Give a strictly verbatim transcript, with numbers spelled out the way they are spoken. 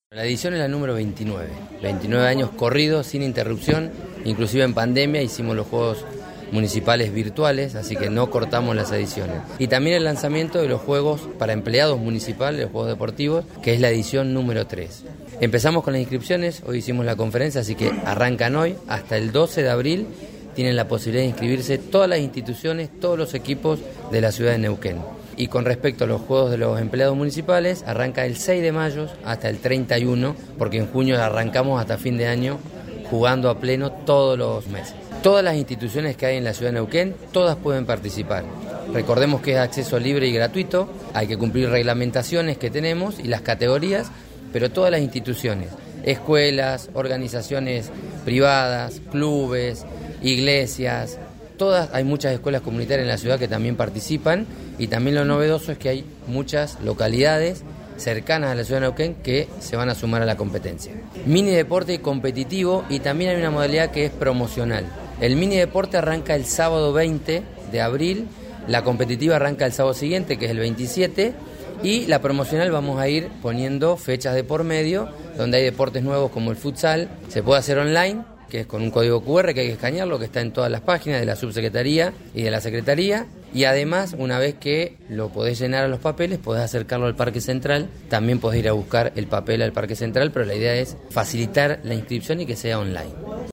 La edición es la número veintinueve, veintinueve años corridos sin interrupción, inclusive en pandemia hicimos los Juegos Municipales virtuales, así que no cortamos las ediciones. Y también el lanzamiento de los Juegos para empleados municipales, los Juegos Deportivos, que es la edición número tres. Empezamos con las inscripciones, hoy hicimos la conferencia, así que arrancan hoy, hasta el doce de abril tienen la posibilidad de inscribirse todas las instituciones, todos los equipos de la ciudad de Neuquén. Y con respecto a los Juegos de los Empleados Municipales, arranca el seis de mayo hasta el treinta y uno, porque en junio arrancamos hasta fin de año jugando a pleno todos los meses. Todas las instituciones que hay en la ciudad de Neuquén, todas pueden participar. Recordemos que es acceso libre y gratuito, hay que cumplir reglamentaciones que tenemos y las categorías, pero todas las instituciones, escuelas, organizaciones privadas, clubes, iglesias, todas, hay muchas escuelas comunitarias en la ciudad que también participan, y también lo novedoso es que hay muchas localidades cercanas a la ciudad de Neuquén que se van a sumar a la competencia. Mini deporte competitivo, y también hay una modalidad que es promocional. El mini deporte arranca el sábado veinte de abril, la competitiva arranca el sábado siguiente, que es el veintisiete, y la promocional vamos a ir poniendo fechas de por medio, donde hay deportes nuevos como el futsal, se puede hacer online, que es con un código cu erre que hay que escanearlo, que está en todas las páginas de la subsecretaría y de la secretaría, y además, una vez que lo podés llenar a los papeles, podés acercarlo al Parque Central, también podés ir a buscar el papel al Parque Central, pero la idea es facilitar la inscripción y que sea online.